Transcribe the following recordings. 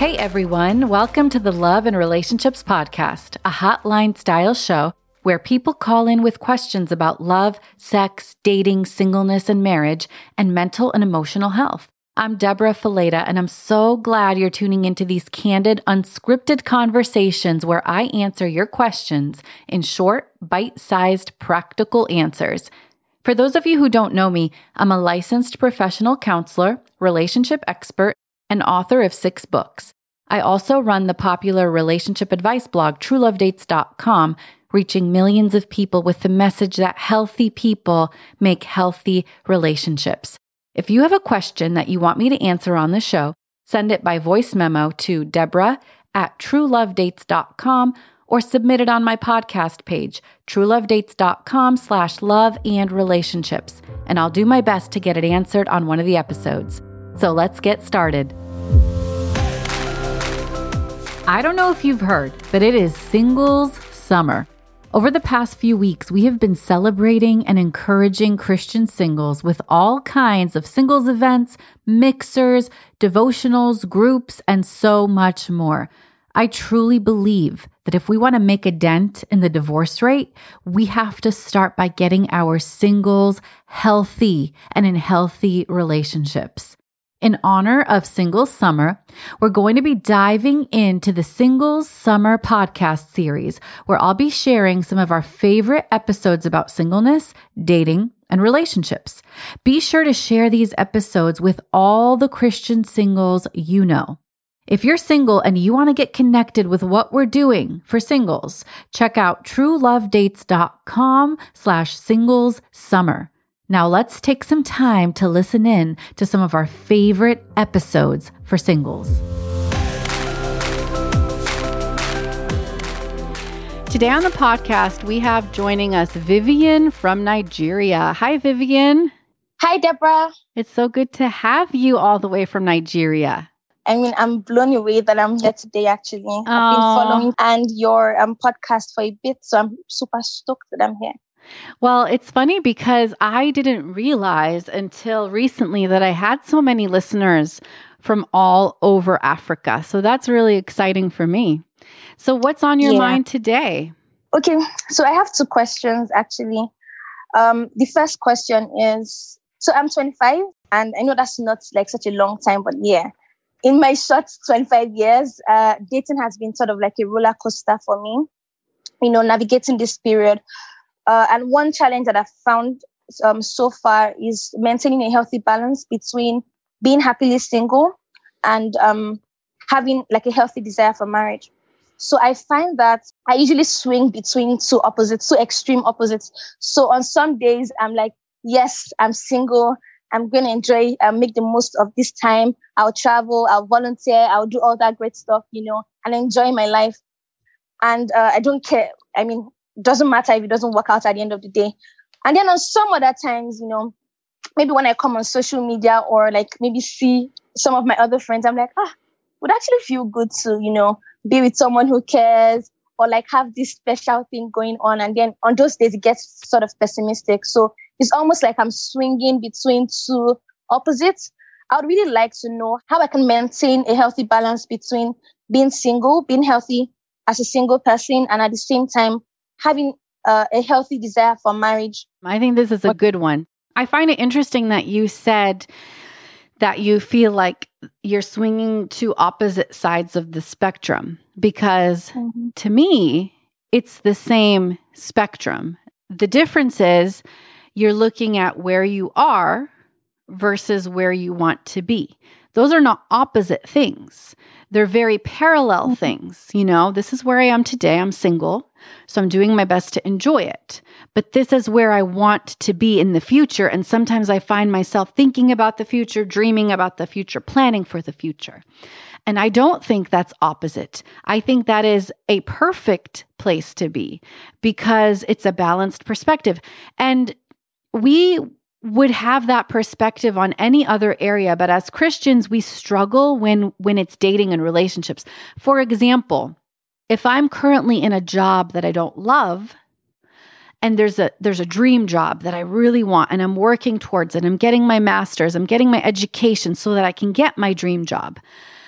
Hey everyone, welcome to the Love and Relationships Podcast, a hotline-style show where people call in with questions about love, sex, dating, singleness, and marriage, and mental and emotional health. I'm Deborah Fileta, and I'm so glad you're tuning into these candid, unscripted conversations where I answer your questions in short, bite-sized, practical answers. For those of you who don't know me, I'm a licensed professional counselor, relationship expert, and author of 6 books. I also run the popular relationship advice blog, TrueLoveDates.com, reaching millions of people with the message that healthy people make healthy relationships. If you have a question that you want me to answer on the show, send it by voice memo to Deborah@TrueLoveDates.com or submit it on my podcast page, TrueLoveDates.com/love-and-relationships, and I'll do my best to get it answered on one of the episodes. So let's get started. I don't know if you've heard, but it is Singles Summer. Over the past few weeks, we have been celebrating and encouraging Christian singles with all kinds of singles events, mixers, devotionals, groups, and so much more. I truly believe that if we want to make a dent in the divorce rate, we have to start by getting our singles healthy and in healthy relationships. In honor of Singles Summer, we're going to be diving into the Singles Summer podcast series, where I'll be sharing some of our favorite episodes about singleness, dating, and relationships. Be sure to share these episodes with all the Christian singles you know. If you're single and you want to get connected with what we're doing for singles, check out TrueLoveDates.com/singlessummer. Now let's take some time to listen in to some of our favorite episodes for singles. Today on the podcast, we have joining us Vivian from Nigeria. Hi, Vivian. Hi, Deborah. It's so good to have you all the way from Nigeria. I'm blown away that I'm here today, actually. I've been following and your podcast for a bit, so I'm super stoked that I'm here. Well, it's funny because I didn't realize until recently that I had so many listeners from all over Africa. So that's really exciting for me. So what's on your mind today? Okay, so I have 2 questions, actually. The first question is, so I'm 25, and I know that's not like such a long time, but yeah. In my short 25 years, dating has been sort of like a roller coaster for me, navigating this period. And one challenge that I've found so far is maintaining a healthy balance between being happily single and having like a healthy desire for marriage. So I find that I usually swing between 2 extreme opposites. So on some days, I'm like, yes, I'm single. I'm going to enjoy, make the most of this time. I'll travel, I'll volunteer, I'll do all that great stuff, and enjoy my life. And I don't care. I mean, doesn't matter if it doesn't work out at the end of the day. And then on some other times, maybe when I come on social media or like maybe see some of my other friends, I'm like, would actually feel good to, be with someone who cares or like have this special thing going on. And then on those days, it gets sort of pessimistic. So it's almost like I'm swinging between 2 opposites. I would really like to know how I can maintain a healthy balance between being single, being healthy as a single person, and at the same time, having a healthy desire for marriage. I think this is a good one. I find it interesting that you said that you feel like you're swinging to opposite sides of the spectrum, because to me, it's the same spectrum. The difference is you're looking at where you are versus where you want to be. Those are not opposite things. They're very parallel things. This is where I am today. I'm single, so I'm doing my best to enjoy it. But this is where I want to be in the future. And sometimes I find myself thinking about the future, dreaming about the future, planning for the future. And I don't think that's opposite. I think that is a perfect place to be because it's a balanced perspective. And we would have that perspective on any other area, but as Christians, we struggle when it's dating and relationships. For example, if I'm currently in a job that I don't love, and there's a dream job that I really want, and I'm working towards it, I'm getting my master's, I'm getting my education so that I can get my dream job,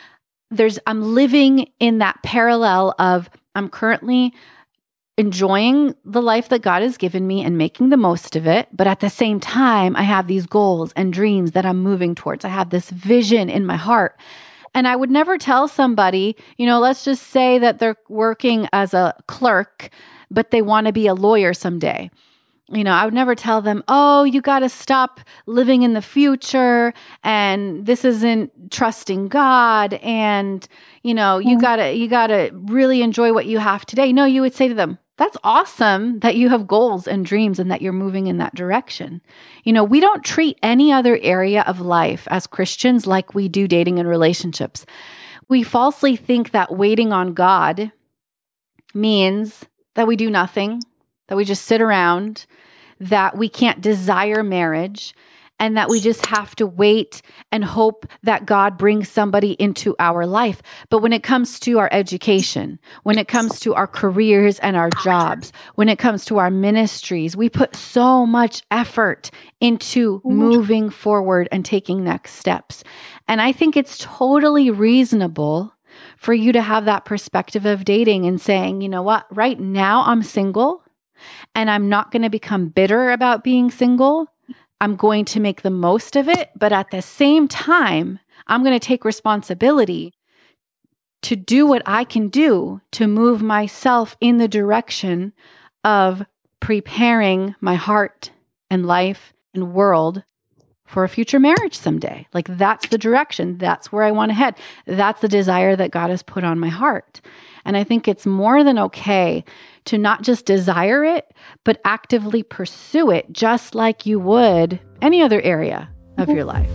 I'm living in that parallel of I'm currently enjoying the life that God has given me and making the most of it. But at the same time, I have these goals and dreams that I'm moving towards. I have this vision in my heart. And I would never tell somebody, let's just say that they're working as a clerk, but they want to be a lawyer someday. I would never tell them, oh, you got to stop living in the future and this isn't trusting God. And, you got to really enjoy what you have today. No, you would say to them, that's awesome that you have goals and dreams and that you're moving in that direction. We don't treat any other area of life as Christians like we do dating and relationships. We falsely think that waiting on God means that we do nothing, that we just sit around, that we can't desire marriage, and that we just have to wait and hope that God brings somebody into our life. But when it comes to our education, when it comes to our careers and our jobs, when it comes to our ministries, we put so much effort into moving forward and taking next steps. And I think it's totally reasonable for you to have that perspective of dating and saying, you know what, right now I'm single and I'm not going to become bitter about being single. I'm going to make the most of it, but at the same time, I'm going to take responsibility to do what I can do to move myself in the direction of preparing my heart and life and world for a future marriage someday. Like that's the direction. That's where I want to head. That's the desire that God has put on my heart. And I think it's more than okay to not just desire it, but actively pursue it just like you would any other area of your life.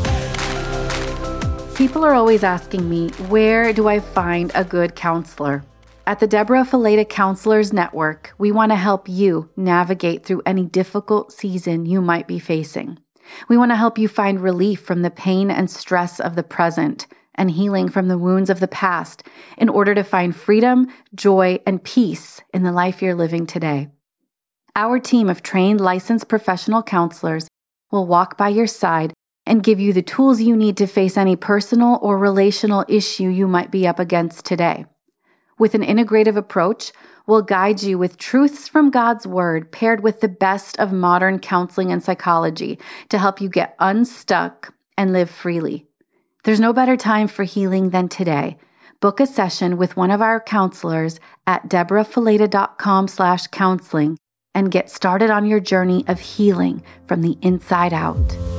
People are always asking me, where do I find a good counselor? At the Deborah Fileta Counselors Network, we want to help you navigate through any difficult season you might be facing. We want to help you find relief from the pain and stress of the present and healing from the wounds of the past in order to find freedom, joy, and peace in the life you're living today. Our team of trained, licensed professional counselors will walk by your side and give you the tools you need to face any personal or relational issue you might be up against today. With an integrative approach, we'll guide you with truths from God's Word paired with the best of modern counseling and psychology to help you get unstuck and live freely. There's no better time for healing than today. Book a session with one of our counselors at deborahfileta.com/counseling and get started on your journey of healing from the inside out.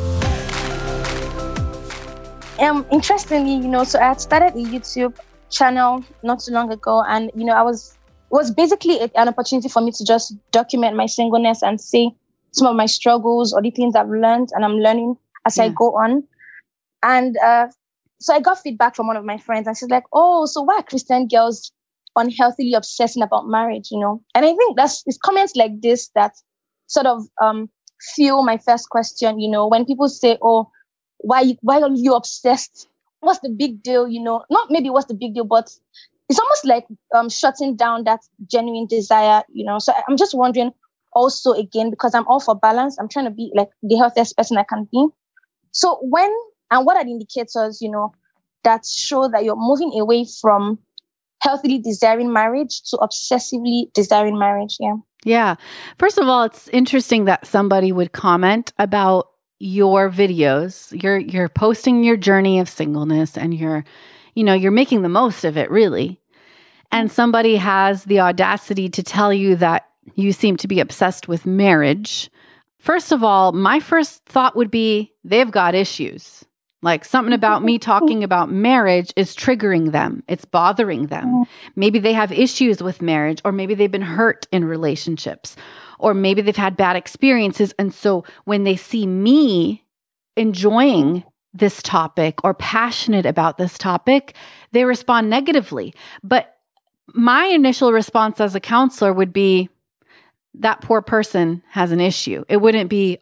Interestingly, so I had started a YouTube channel not too long ago, and it was basically an opportunity for me to just document my singleness and see some of my struggles or the things I've learned and I'm learning as I go on. And so I got feedback from one of my friends, and she's like, "Oh, so why are Christian girls unhealthily obsessing about marriage?" And I think it's comments like this that sort of fuel my first question. When people say, "Oh, why are you obsessed? What's the big deal?" Not maybe what's the big deal, but it's almost like shutting down that genuine desire. So I'm just wondering also, again, because I'm all for balance, I'm trying to be like the healthiest person I can be. So what are the indicators, that show that you're moving away from healthily desiring marriage to obsessively desiring marriage? Yeah. First of all, it's interesting that somebody would comment about your videos. You're posting your journey of singleness and you're making the most of it, really. And somebody has the audacity to tell you that you seem to be obsessed with marriage. First of all, my first thought would be they've got issues. Like something about me talking about marriage is triggering them. It's bothering them. Maybe they have issues with marriage, or maybe they've been hurt in relationships, or maybe they've had bad experiences. And so when they see me enjoying this topic or passionate about this topic, they respond negatively. But my initial response as a counselor would be, that poor person has an issue. It wouldn't be,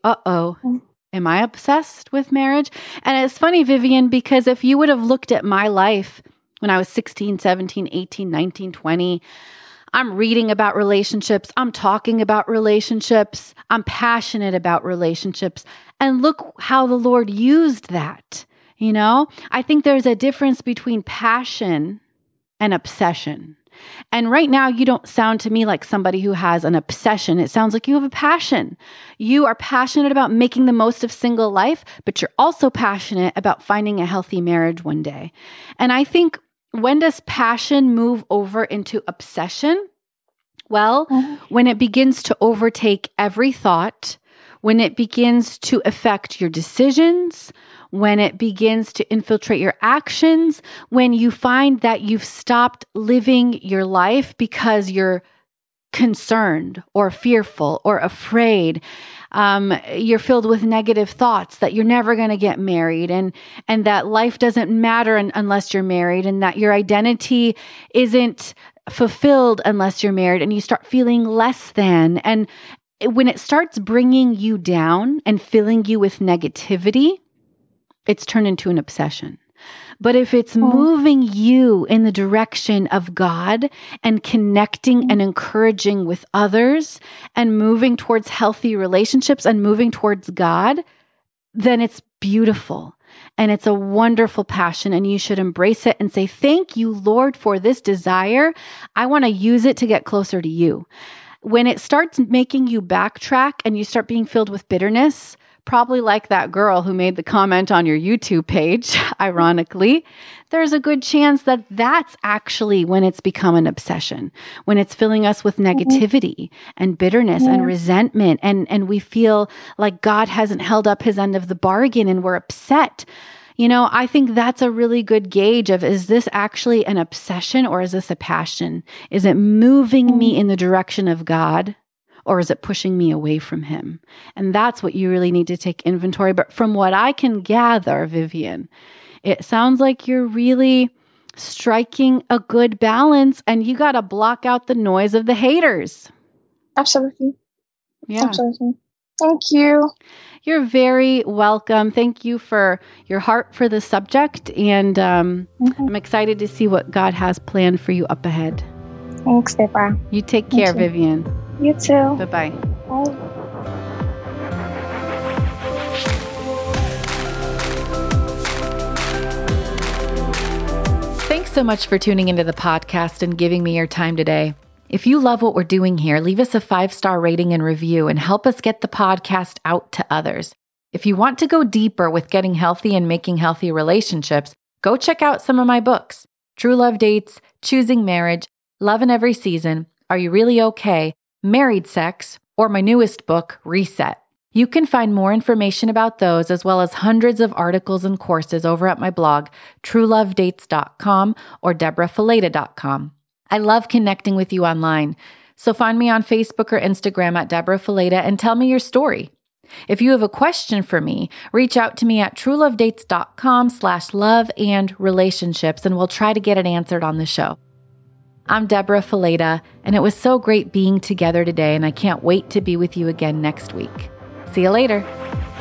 am I obsessed with marriage? And it's funny, Vivian, because if you would have looked at my life when I was 16, 17, 18, 19, 20, I'm reading about relationships. I'm talking about relationships. I'm passionate about relationships. And look how the Lord used that. You know, I think there's a difference between passion and obsession. And right now, you don't sound to me like somebody who has an obsession. It sounds like you have a passion. You are passionate about making the most of single life, but you're also passionate about finding a healthy marriage one day. And I think, when does passion move over into obsession? Well, when it begins to overtake every thought, when it begins to affect your decisions, when it begins to infiltrate your actions, when you find that you've stopped living your life because you're concerned or fearful or afraid, you're filled with negative thoughts that you're never going to get married and that life doesn't matter unless you're married, and that your identity isn't fulfilled unless you're married, and you start feeling less than. And when it starts bringing you down and filling you with negativity, it's turned into an obsession. But if it's moving you in the direction of God and connecting and encouraging with others and moving towards healthy relationships and moving towards God, then it's beautiful and it's a wonderful passion, and you should embrace it and say, thank you, Lord, for this desire. I want to use it to get closer to you. When it starts making you backtrack and you start being filled with bitterness, probably like that girl who made the comment on your YouTube page, ironically, there's a good chance that that's actually when it's become an obsession, when it's filling us with negativity and bitterness and resentment, and we feel like God hasn't held up his end of the bargain and we're upset. You know, I think that's a really good gauge of, is this actually an obsession or is this a passion? Is it moving me in the direction of God? Or is it pushing me away from him? And that's what you really need to take inventory. But from what I can gather, Vivian, it sounds like you're really striking a good balance, and you got to block out the noise of the haters. Absolutely. Yeah. Absolutely. Thank you. You're very welcome. Thank you for your heart for the subject. And I'm excited to see what God has planned for you up ahead. Thanks, Deborah. You take care, Vivian. You too. Bye-bye. Bye. Thanks so much for tuning into the podcast and giving me your time today. If you love what we're doing here, leave us a 5-star rating and review and help us get the podcast out to others. If you want to go deeper with getting healthy and making healthy relationships, go check out some of my books: True Love Dates, Choosing Marriage, Love in Every Season, Are You Really Okay?, Married Sex, or my newest book, Reset. You can find more information about those, as well as hundreds of articles and courses, over at my blog, truelovedates.com or deborahfileta.com. I love connecting with you online, so find me on Facebook or Instagram at Deborah Fileta and tell me your story. If you have a question for me, reach out to me at truelovedates.com/love-and-relationships, and we'll try to get it answered on the show. I'm Deborah Fileta, and it was so great being together today, and I can't wait to be with you again next week. See you later.